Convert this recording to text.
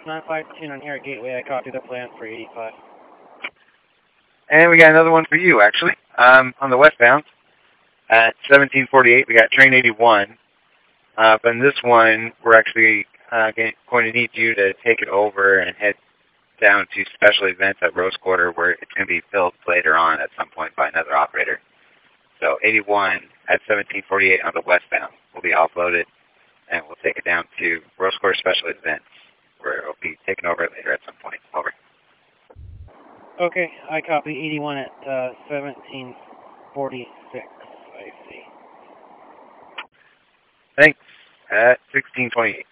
952 on here at Gateway. I copy the plan for 85. And we got another one for you, actually. On the westbound, at 1748, we got train 81. But in this one, we're actually going to need you to take it over and head down to special events at Rose Quarter, where it's going to be filled later on at some point by another operator. So 81 at 1748 on the westbound will be offloaded, and we'll take it down to Rose Quarter special events, where it will be taken over later at some point. Over. Okay, I copy 81 at 1746. I see. Thanks. At 1628.